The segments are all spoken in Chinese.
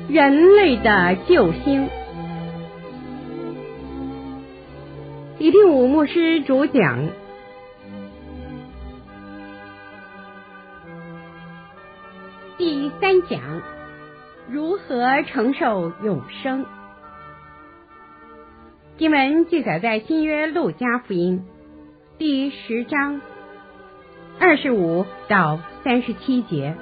人类的救星。李定武牧师主讲。第3讲，如何承受永生。经文记载在新约路加福音第10章25到37节。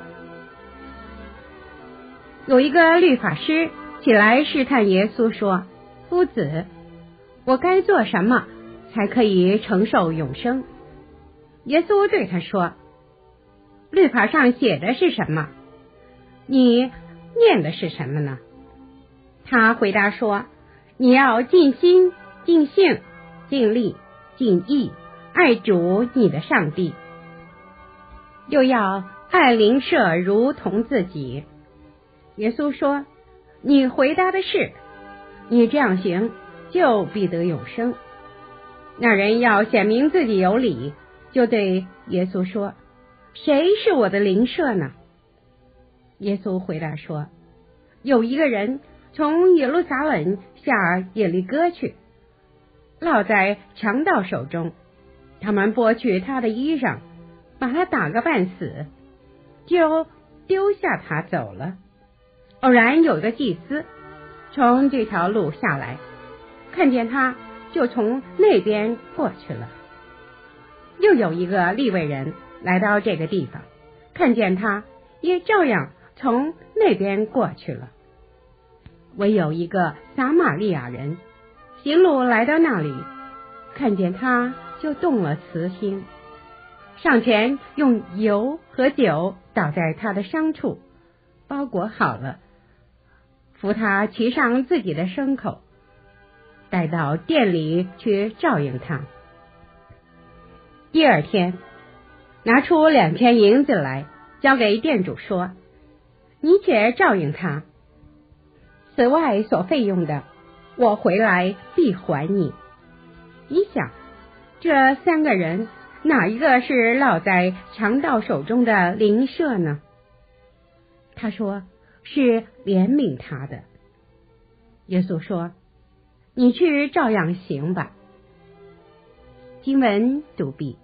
有一个律法师起来试探耶稣说：夫子，我该做什么才可以承受永生？耶稣对他说：律法上写的是什么？你念的是什么呢？他回答说：你要尽心、尽性、尽力、尽意爱主你的上帝，又要爱邻舍如同自己。耶稣说：你回答的是，你这样行就必得永生。那人要显明自己有理，就对耶稣说：谁是我的邻舍呢？耶稣回答说：有一个人从耶路撒冷下耶利哥去，落在强盗手中，他们剥去他的衣裳，把他打个半死，就丢下他走了。偶然有个祭司从这条路下来，看见他，就从那边过去了。又有一个利未人来到这个地方，看见他，也照样从那边过去了。唯有一个撒玛利亚人行路来到那里，看见他，就动了慈心，上前用油和酒倒在他的伤处，包裹好了，扶他骑上自己的牲口，带到店里去照应他。第二天，拿出2千银子来，交给店主说：你且照应他，此外所费用的，我回来必还你。你想，这3个人哪一个是落在强盗手中的邻舍呢？他说：是怜悯他的。耶稣说：你去照样行吧。经文读毕。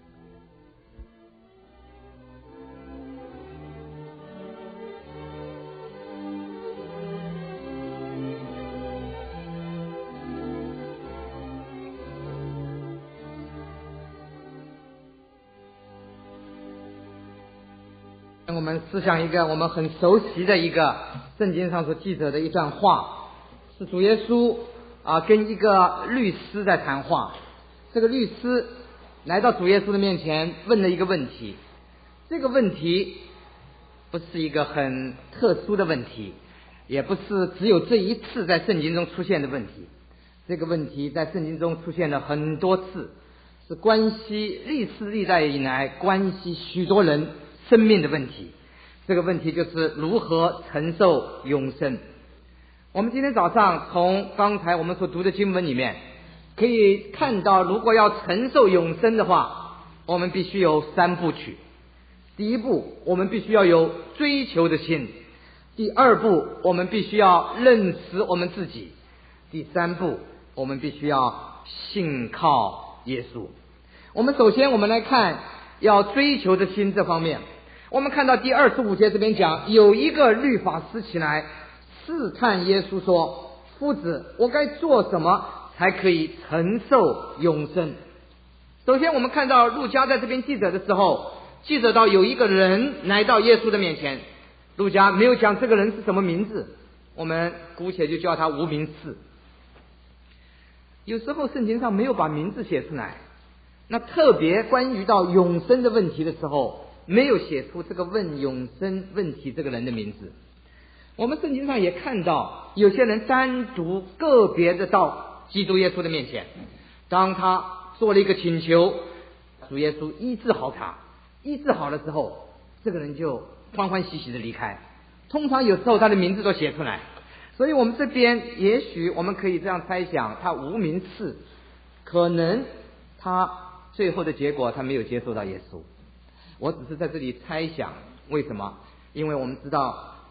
我们思想一个我们很熟悉的一个圣经上所记载的一段话，是主耶稣跟一个律师在谈话。这个律师来到主耶稣的面前，问了一个问题。这个问题不是一个很特殊的问题，也不是只有这一次在圣经中出现的问题。这个问题在圣经中出现了很多次，是关系历世历代以来关系许多人生命的问题。这个问题就是如何承受永生。我们今天早上从刚才我们所读的经文里面可以看到，如果要承受永生的话，我们必须有3部曲。第一步，我们必须要有追求的心；第二步，我们必须要认识我们自己；第3步，我们必须要信靠耶稣。首先我们来看要追求的心这方面。我们看到第25节这边讲，有一个律法师起来试探耶稣说：夫子，我该做什么才可以承受永生？首先我们看到路加在这边记载的时候，记载到有一个人来到耶稣的面前，路加没有讲这个人是什么名字，我们姑且就叫他无名氏。有时候圣经上没有把名字写出来，那特别关于到永生的问题的时候，没有写出这个问永生问题这个人的名字。我们圣经上也看到有些人单独个别的到基督耶稣的面前，当他做了一个请求，主耶稣医治好他，医治好了之后，这个人就欢欢喜喜的离开。通常有时候他的名字都写出来，所以我们这边也许我们可以这样猜想，他无名氏，可能他最后的结果他没有接受到耶稣。我只是在这里猜想，为什么？因为我们知道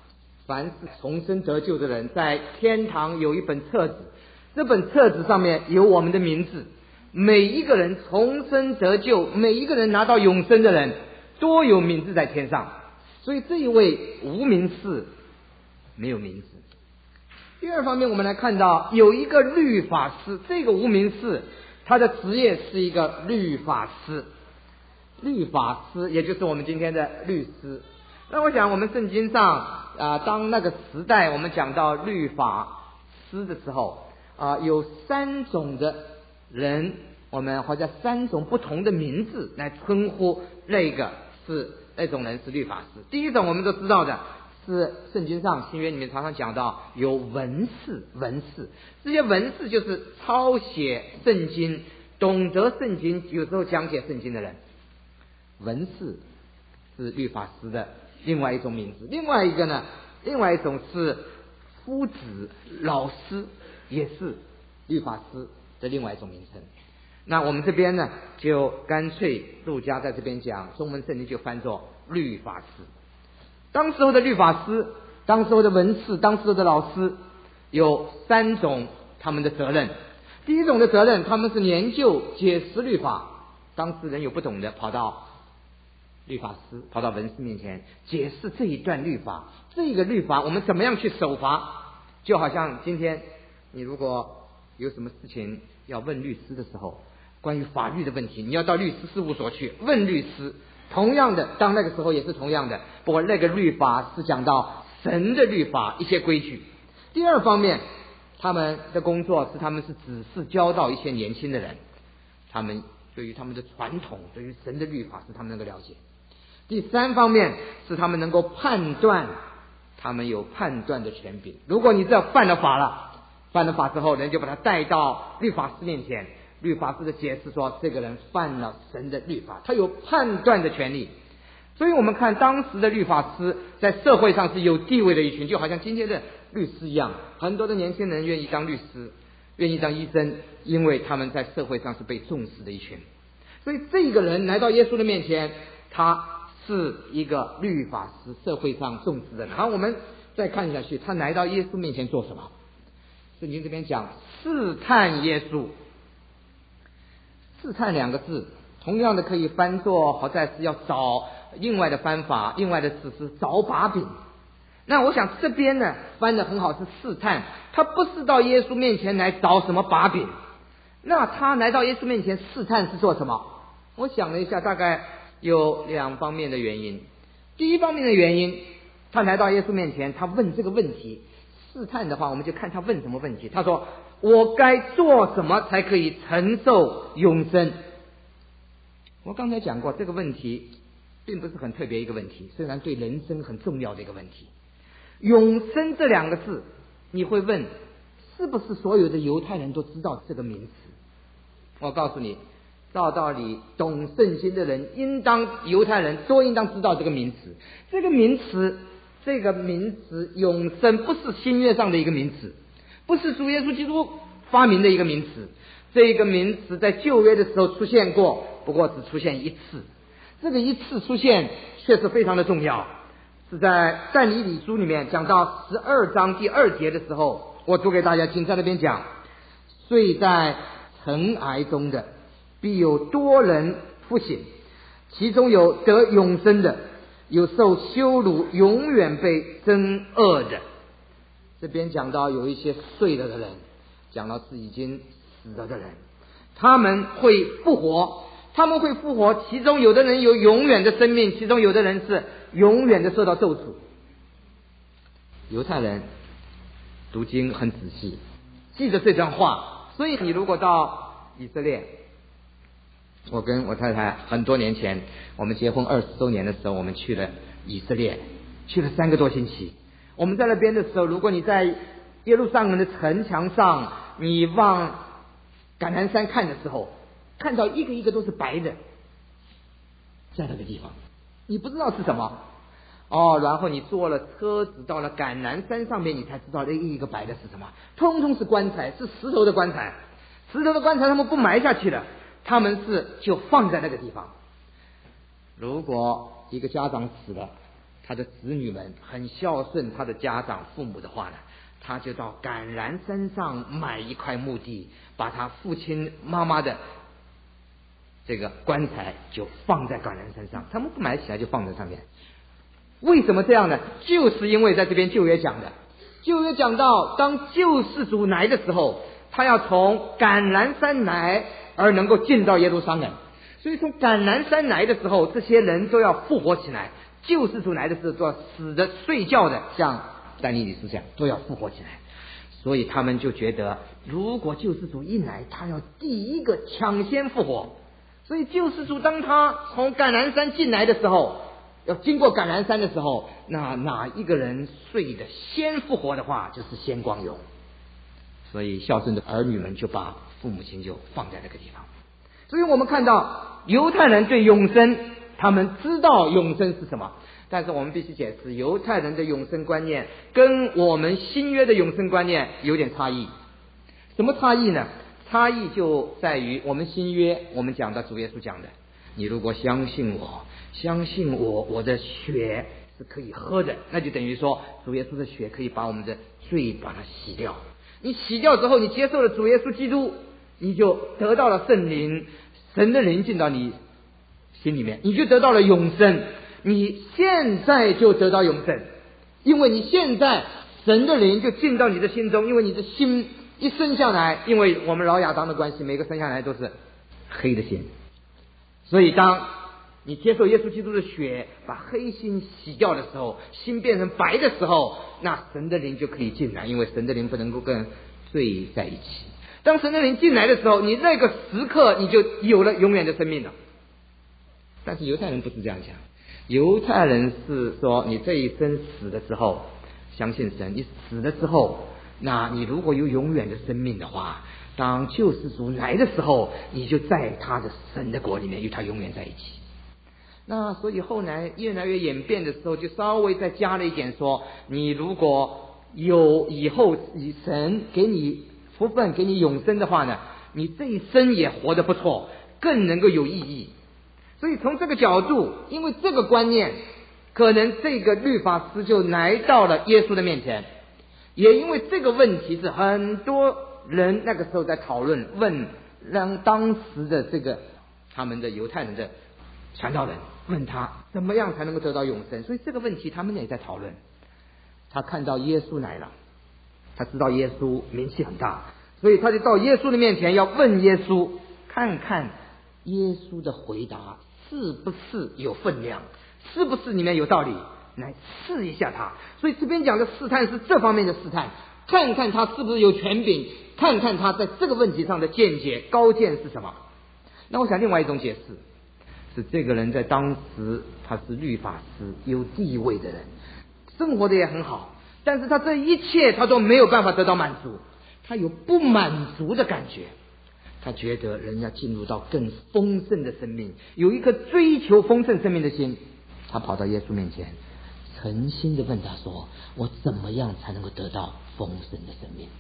凡是重生得救的人，在天堂有一本册子，这本册子上面有我们的名字，每一个人重生得救，每一个人拿到永生的人都有名字在天上。所以这一位无名氏没有名字。第二方面，我们来看到有一个律法师，这个无名氏他的职业是一个律法师。律法师也就是我们今天的律师。那我想我们圣经上当那个时代我们讲到律法师的时候有3种的人，我们或者3种不同的名字来称呼那种人是律法师。第一种我们都知道的是圣经上新约里面常常讲到有文士，这些文士就是抄写圣经，懂得圣经，有时候讲解圣经的人。文士是律法师的另外一种名字。另外一种是夫子，老师也是律法师的另外一种名称。那我们这边呢，就干脆路加在这边讲，中文圣经就翻作律法师。当时候的律法师，当时候的文士，当时候的老师有3种他们的责任。第一种的责任，他们是研究解释律法，当时人有不懂的，跑到律法师，跑到文士面前解释这一段律法，这个律法我们怎么样去守法。就好像今天你如果有什么事情要问律师的时候，关于法律的问题，你要到律师事务所去问律师。同样的，当那个时候也是同样的，不过那个律法是讲到神的律法，一些规矩。第二方面，他们的工作是他们是只是教导一些年轻的人，他们对于他们的传统，对于神的律法是他们能够了解。第3方面是他们能够判断，他们有判断的权柄。如果你这犯了法之后，人就把他带到律法师面前，律法师的解释说这个人犯了神的律法，他有判断的权利。所以我们看当时的律法师在社会上是有地位的一群，就好像今天的律师一样，很多的年轻人愿意当律师，愿意当医生，因为他们在社会上是被重视的一群。所以这个人来到耶稣的面前，他是一个律法师，社会上重视的人。好，我们再看下去，他来到耶稣面前做什么？圣经这边讲试探耶稣。试探2个字同样的可以翻作，好在是要找另外的翻法，另外的词是找把柄。那我想这边呢翻得很好，是试探，他不是到耶稣面前来找什么把柄。那他来到耶稣面前试探是做什么？我想了一下，大概有2方面的原因。第一方面的原因，他来到耶稣面前，他问这个问题。试探的话，我们就看他问什么问题。他说我该做什么才可以承受永生？我刚才讲过，这个问题并不是很特别一个问题，虽然对人生很重要的一个问题。永生这2个字，你会问是不是所有的犹太人都知道这个名词？我告诉你，照道理懂圣经的人，犹太人都应当知道这个名词。这个名词永生不是新约上的一个名词，不是主耶稣基督发明的一个名词。这个名词在旧约的时候出现过，不过只出现1次。这个1次出现确实非常的重要，是在但以理书里面讲到12章第2节的时候，我读给大家听，在那边讲，睡在尘埃中的必有多人复醒，其中有得永生的，有受羞辱永远被憎恶的。这边讲到有一些睡了的人，讲到是已经死了的人，他们会复活，其中有的人有永远的生命，其中有的人是永远的受到咒诅。犹太人读经很仔细，记得这段话，所以你如果到以色列，我跟我太太很多年前，我们结婚20周年的时候，我们去了以色列，去了3个多星期。我们在那边的时候，如果你在耶路撒冷的城墙上，你往橄榄山看的时候，看到一个一个都是白的，在那个地方你不知道是什么然后你坐了车子到了橄榄山上面，你才知道那一个白的是什么，通通是棺材，是石头的棺材。石头的棺材他们不埋下去了，他们是就放在那个地方。如果一个家长死了， 他的子女们很孝顺他的家长父母的话呢，他就到橄榄山上买一块墓地，把他父亲妈妈的这个棺材就放在橄榄山上，他们不买起来就放在上面。为什么这样呢？就是因为在这边旧约讲的，旧约讲到当救世主来的时候，他要从橄榄山来而能够进到耶路撒冷，所以从橄榄山来的时候，这些人都要复活起来。救世主来的时候，都要死的睡觉的，像但以理书这样都要复活起来。所以他们就觉得，如果救世主一来，他要第一个抢先复活。所以救世主当他从橄榄山进来的时候，要经过橄榄山的时候，那哪一个人睡的先复活的话，就是先光荣。所以孝顺的儿女们就把父母亲就放在那个地方。所以我们看到犹太人对永生，他们知道永生是什么，但是我们必须解释，犹太人的永生观念跟我们新约的永生观念有点差异。什么差异呢？差异就在于我们新约，我们讲的主耶稣讲的，你如果相信我，我的血是可以喝的，那就等于说主耶稣的血可以把我们的罪把它洗掉。你洗掉之后，你接受了主耶稣基督，你就得到了圣灵，神的灵进到你心里面，你就得到了永生。你现在就得到永生，因为你现在神的灵就进到你的心中，因为你的心一生下来，因为我们老亚当的关系，每个生下来都是黑的心，所以当你接受耶稣基督的血把黑心洗掉的时候，心变成白的时候，那神的灵就可以进来，因为神的灵不能够跟罪在一起。当神的灵进来的时候，你那个时刻你就有了永远的生命了。但是犹太人不是这样讲，犹太人是说你这一生死了之后相信神，你死了之后，那你如果有永远的生命的话，当救世主来的时候，你就在他的神的国里面与他永远在一起。那所以后来越来越演变的时候，就稍微再加了一点说，你如果有以后神给你福分给你永生的话呢，你这一生也活得不错，更能够有意义。所以从这个角度，因为这个观念，可能这个律法师就来到了耶稣的面前，也因为这个问题是很多人那个时候在讨论，问让当时的这个他们的犹太人的传道人问他怎么样才能够得到永生，所以这个问题他们也在讨论。他看到耶稣来了，他知道耶稣名气很大，所以他就到耶稣的面前要问耶稣，看看耶稣的回答是不是有分量，是不是里面有道理，来试一下他。所以这边讲的试探是这方面的试探，看看他是不是有权柄，看看他在这个问题上的见解高见是什么。那我想另外一种解释是，这个人在当时他是律法师，有地位的人，生活的也很好，但是他这一切他都没有办法得到满足，他有不满足的感觉，他觉得人要进入到更丰盛的生命，有一颗追求丰盛生命的心。他跑到耶稣面前，诚心的问他说，我怎么样才能够得到丰盛的生命？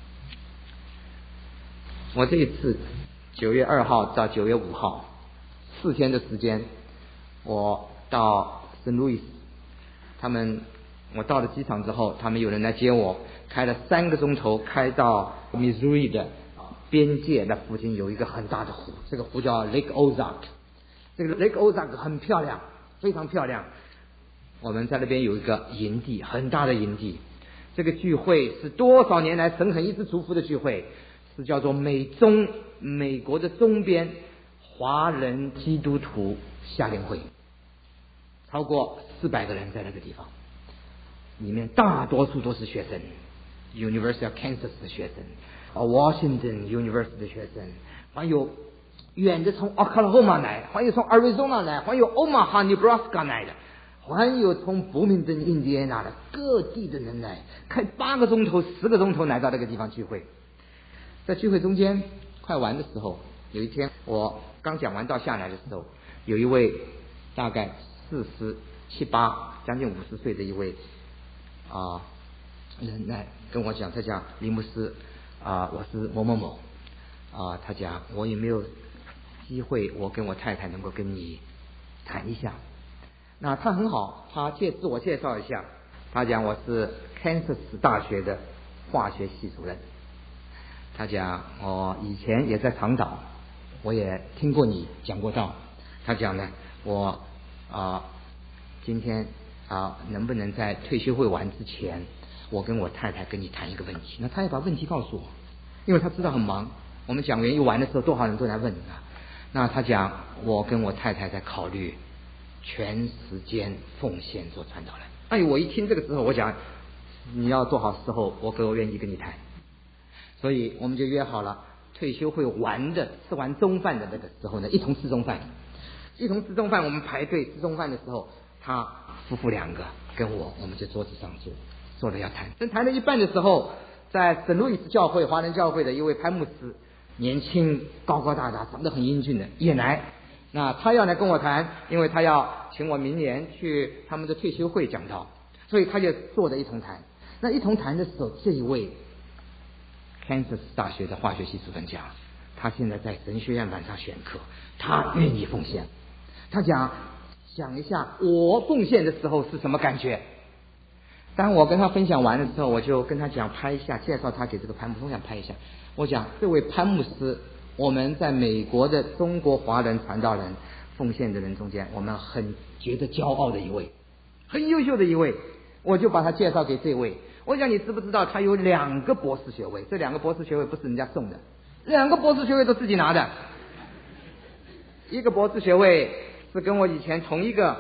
我这一次9月2号到9月5号4天的时间，我到圣路易斯，我到了机场之后，他们有人来接我，开了3个钟头，开到 Missouri 的边界那附近有一个很大的湖，这个湖叫 Lake Ozark。 这个 Lake Ozark 很漂亮，非常漂亮。我们在那边有一个营地，很大的营地。这个聚会是多少年来神很一直祝福的聚会，是叫做美国的中边华人基督徒夏令会，超过400个人在那个地方，里面大多数都是学生， University of Kansas 的学生，Washington University 的学生，还有远的从 Oklahoma 来，还有从 Arizona 来，还有 Omaha Nebraska 来的，还有从伯明顿印第安纳的，各地的人来，开8个钟头10个钟头来到那个地方聚会。在聚会中间快完的时候，有一天我刚讲完道下来的时候，有一位大概47、8将近50岁的一位人来跟我讲，他讲李牧师我是某某某他讲我有没有机会我跟我太太能够跟你谈一下。 那他很好，他自我介绍一下，他讲我是 Kansas 大学的化学系主任。他讲我以前也在长岛，我也听过你讲过道。他讲呢，我今天能不能在退休会完之前，我跟我太太跟你谈一个问题。那他也把问题告诉我，因为他知道很忙，我们讲员一完的时候多少人都来问啊。那他讲我跟我太太在考虑全时间奉献做传道人。哎，我一听这个时候，我讲你要做好时候，我愿意跟你谈。所以我们就约好了，退休会吃完中饭的那个时候呢，一同吃中饭。我们排队吃中饭的时候，他夫妇两个跟我们就桌子上坐着要谈。正谈到一半的时候，在圣路易斯教会华人教会的一位潘牧师，年轻高高大大，长得很英俊的也来。那他要来跟我谈，因为他要请我明年去他们的退休会讲道，所以他就坐着一同谈。那一同谈的时候，这一位 Kansas 大学的化学系主任讲，他现在在神学院晚上选课，他愿意奉献。他讲想一下我奉献的时候是什么感觉。当我跟他分享完的时候，我就跟他讲拍一下，介绍他给这个潘牧师，我想拍一下。我讲这位潘牧师，我们在美国的中国华人传道人奉献的人中间，我们很觉得骄傲的一位，很优秀的一位。我就把他介绍给这位。我讲你知不知道他有2个博士学位？这2个博士学位不是人家送的，2个博士学位都自己拿的。一个博士学位是跟我以前同一个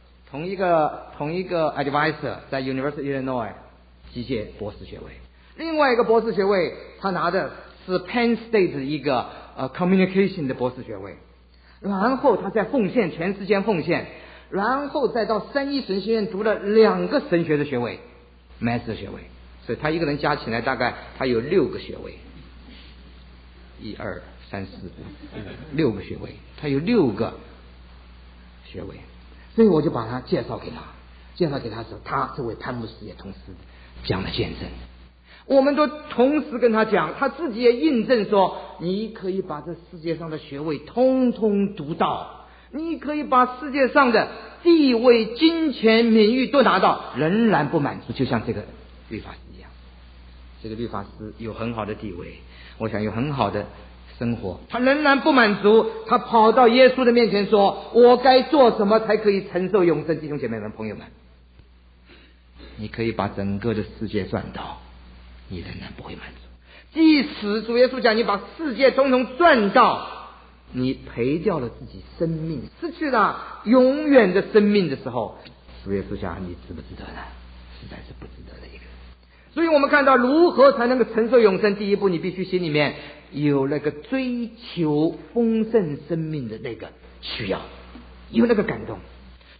advisor 在 University Illinois 机械博士学位，另外一个博士学位他拿的是 Penn State 的一个communication 的博士学位，然后他在奉献，全时间奉献，然后再到三一神学院读了2个神学的学位 Master 学位，所以他一个人加起来大概他有6个学位，1、2、3、4、5、6个学位，他有6个学位。所以我就把他介绍给他的时候，他这位潘牧师也同时讲了见证。我们都同时跟他讲，他自己也印证说，你可以把这世界上的学位通通读到，你可以把世界上的地位、金钱、名誉都拿到，仍然不满足，就像这个律法师一样。这个律法师有很好的地位，我想有很好的生活，他仍然不满足，他跑到耶稣的面前说，我该做什么才可以承受永生？弟兄姐妹们、朋友们，你可以把整个的世界赚到，你仍然不会满足。即使主耶稣讲你把世界统统赚到，你赔掉了自己生命，失去了永远的生命的时候，主耶稣讲你值不值得呢？实在是不值得的一个。所以我们看到如何才能够承受永生，第一步你必须心里面有那个追求丰盛生命的那个需要，有那个感动。